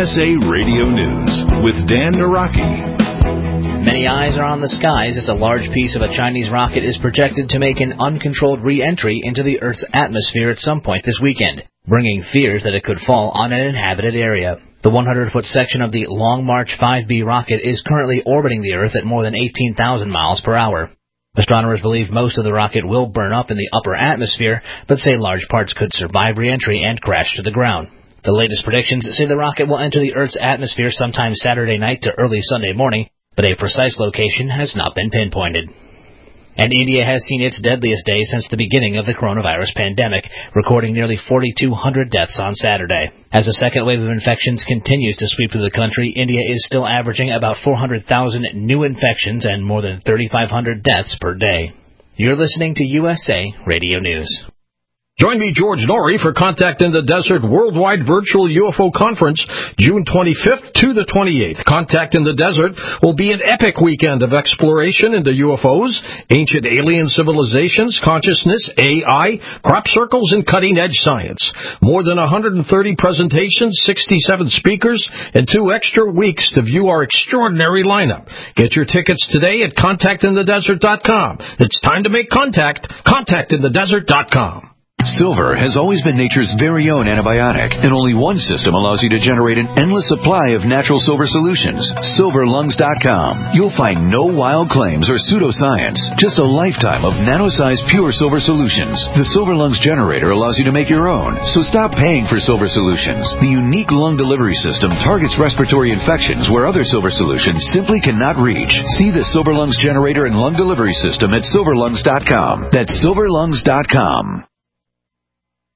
USA Radio News with Dan Naraki. Many eyes are on the skies as a large piece of a Chinese rocket is projected to make an uncontrolled re-entry into the Earth's atmosphere at some point this weekend, bringing fears that it could fall on an inhabited area. The 100-foot section of the Long March 5B rocket is currently orbiting the Earth at more than 18,000 miles per hour. Astronomers believe most of the rocket will burn up in the upper atmosphere, but say large parts could survive re-entry and crash to the ground. The latest predictions say the rocket will enter the Earth's atmosphere sometime Saturday night to early Sunday morning, but a precise location has not been pinpointed. And India has seen its deadliest day since the beginning of the coronavirus pandemic, recording nearly 4,200 deaths on Saturday. As the second wave of infections continues to sweep through the country, India is still averaging about 400,000 new infections and more than 3,500 deaths per day. You're listening to USA Radio News. Join me, George Norrie, for Contact in the Desert Worldwide Virtual UFO Conference, June 25th to the 28th. Contact in the Desert will be an epic weekend of exploration into UFOs, ancient alien civilizations, consciousness, AI, crop circles, and cutting-edge science. More than 130 presentations, 67 speakers, and 2 extra weeks to view our extraordinary lineup. Get your tickets today at contactinthedesert.com. It's time to make contact. Contactinthedesert.com. Silver has always been nature's very own antibiotic, and only one system allows you to generate an endless supply of natural silver solutions. SilverLungs.com. You'll find no wild claims or pseudoscience, just a lifetime of nano-sized pure silver solutions. The Silver Lungs generator allows you to make your own, so stop paying for silver solutions. The unique lung delivery system targets respiratory infections where other silver solutions simply cannot reach. See the Silver Lungs generator and lung delivery system at SilverLungs.com. That's SilverLungs.com.